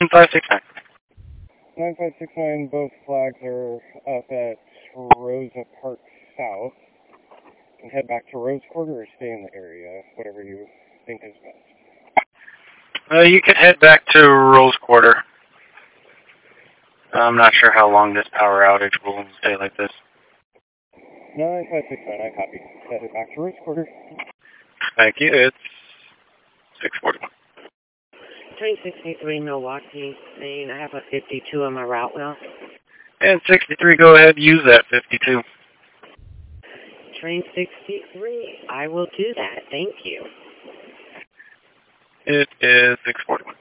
569. 9569, both flags are up at Rosa Park South. And head back to Rose Quarter or stay in the area, whatever you think is best. You can head back to Rose Quarter. I'm not sure how long this power outage will stay like this. 9569, I copy. Head back to Rose Quarter. Thank you. It's 641. Train 63 Milwaukee, saying I have a 52 on my route now. And 63, go ahead, use that 52. Train 63, I will do that. Thank you. It is 641.